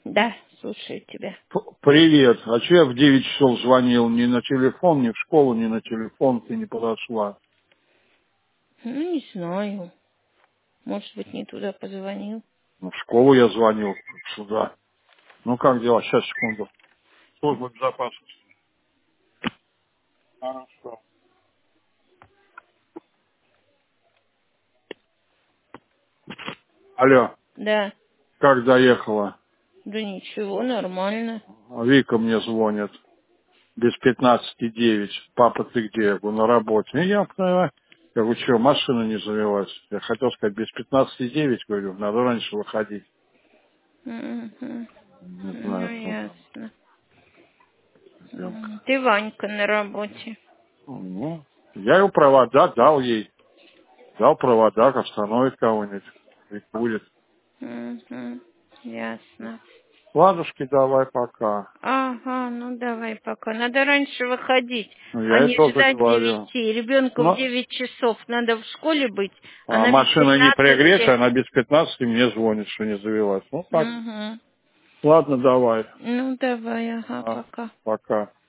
Да, слушаю тебя. Привет. А че я в 9 часов звонил? Ни на телефон, ни в школу, ни на телефон ты не подошла. Ну, не знаю. Может быть, не туда позвонил. Ну, в школу я звонил, сюда. Ну, как дела? Сейчас, секунду. Служба безопасности. Хорошо. Алло, Да. как доехала? Да ничего, нормально. Вика мне звонит. Без 15:09. Папа, ты где? Я говорю, на работе. И я понимаю. Я говорю, что, машина не завелась? Я хотел сказать, без 15:09, говорю, надо раньше выходить. Мгм. Не Ну, знаю, что там. ясно. Ты Ванька на работе. Ну, я ему провода дал ей. Дал провода, остановит кого-нибудь. И будет. Мгм. Ясно. Ладушки, давай пока. Ага, ну давай пока. Надо раньше выходить, Ну, а я ей не тоже ждать говорю. 9. Ребенку в Но 9 часов надо в школе быть, а а на без машина не пригрета, 15. она без 15 мне звонит, что не завелась. Ну так. Угу. Ладно, давай. Ну давай, ага, А, пока. пока.